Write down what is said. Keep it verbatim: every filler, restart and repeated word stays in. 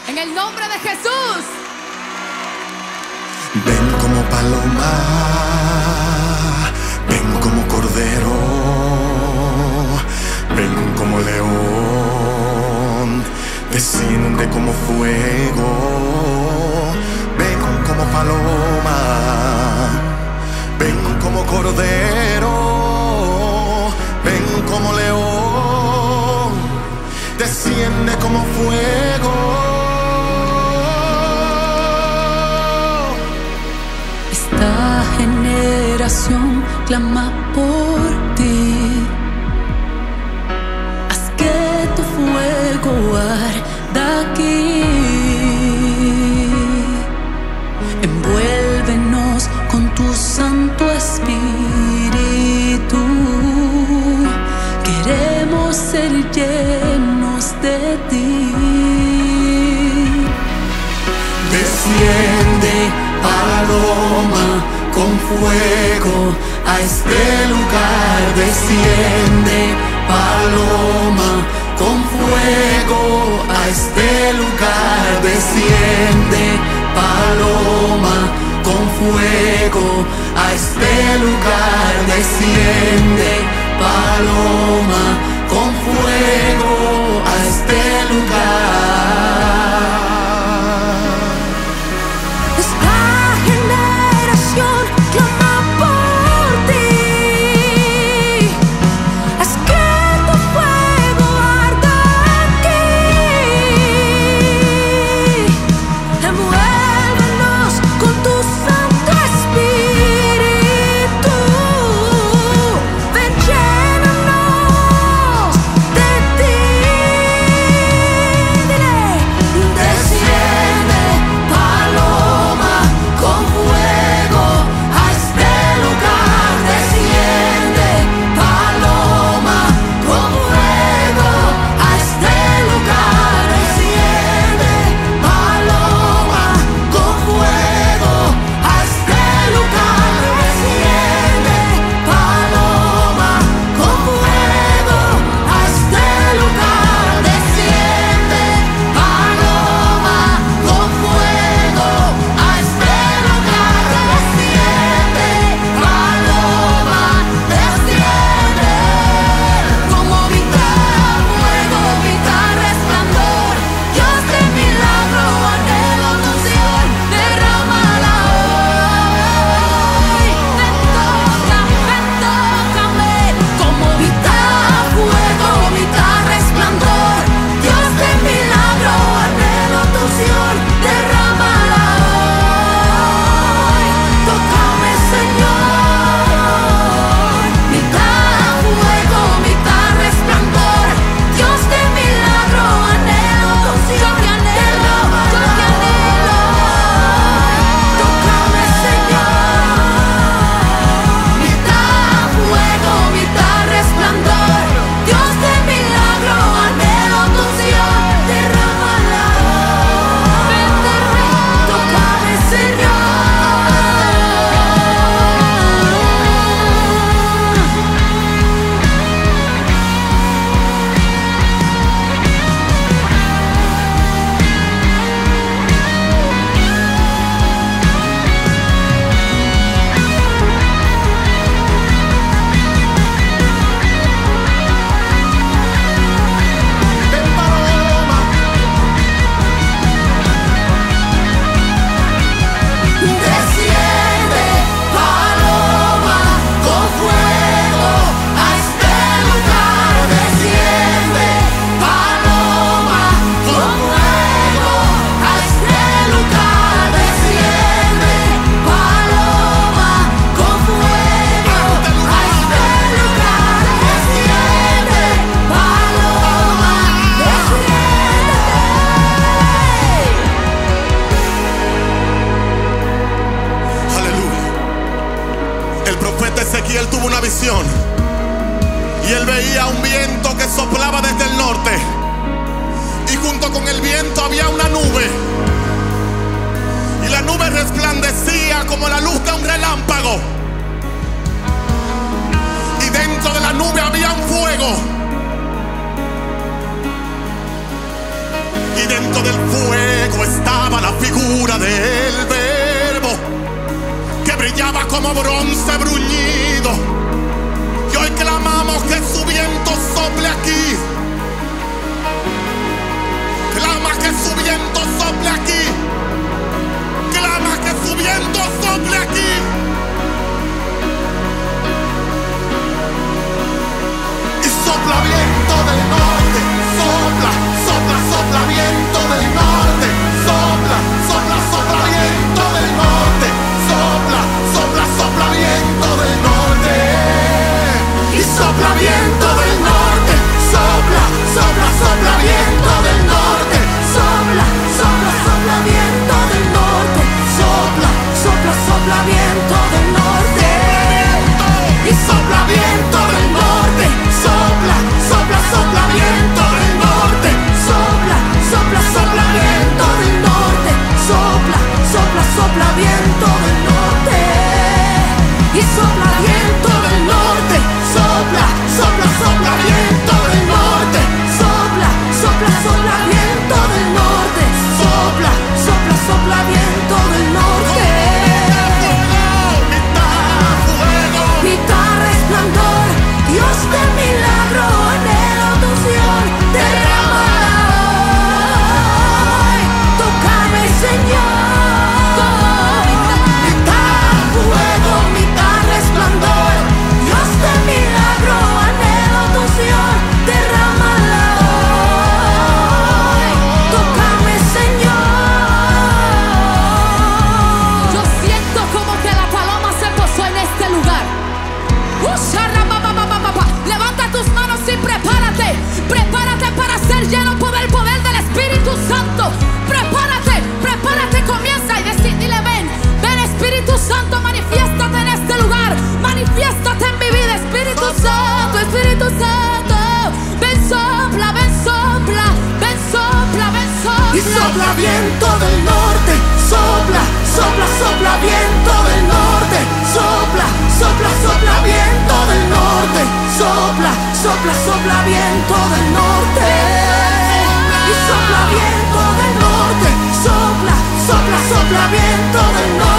En el nombre de Jesús. Ven como paloma, ven como cordero, ven como león, desciende como fuego. Ven como paloma, ven como cordero, ven como león, desciende como fuego. Esta generación clama por ti. Haz que tu fuego arda aquí. Envuélvenos con tu Santo Espíritu. Queremos ser llenos de ti. Desciende, paloma, con fuego a este lugar. Desciende, paloma, con fuego a este lugar. Desciende, paloma, con fuego a este lugar. Desciende, paloma, con fuego a este lugar. Él tuvo una visión y él veía un viento que soplaba desde el norte, y junto con el viento había una nube, y la nube resplandecía como la luz de un relámpago, y dentro de la nube había un fuego, y dentro del fuego la figura del Verbo que brillaba como bronce bruñido. Y hoy clamamos que su viento sople aquí. Clama que su viento sople aquí. Clama que su viento sople aquí. Y sopla viento del norte. Sopla, sopla, sopla viento del norte. Sopla, sopla, sopla viento del norte. Sopla, sopla, sopla viento del norte. Y sopla viento del norte. Sopla, sopla, sopla viento del norte. Sopla, sopla, sopla viento del norte. Sopla, sopla, sopla viento del norte. Y sopla viento del norte. Sopla, sopla, sopla viento del norte. Sopla, sopla, sopla viento del norte. Sopla, sopla, sopla viento del norte. Y sopla viento del norte. Sopla, sopla, sopla viento del norte. Sopla, sopla, sopla viento del norte. Sopla, sopla, sopla viento del norte. Mitad resplandor, Dios de milagro, anhelo tu unción, derrámala hoy. Tócame, Señor. Mitad fuego, mitad resplandor, Dios de milagro, anhelo tu unción, derrámala hoy. Tócame, Señor. Yo siento como que la paloma se posó en este lugar. Levanta tus manos y prepárate. Prepárate para ser lleno por el poder del Espíritu Santo. Prepárate, prepárate, comienza y decir, dile, ven, ven Espíritu Santo, manifiéstate en este lugar. Manifiéstate en mi vida, Espíritu Santo, Espíritu Santo. Ven, sopla, ven, sopla, ven, sopla, ven, sopla. Y sopla viento del norte. Sopla, sopla, sopla viento del norte. Sopla, sopla, sopla viento del norte. Sopla, sopla, sopla viento del norte. Y sopla viento del norte. Sopla, sopla, sopla viento del norte.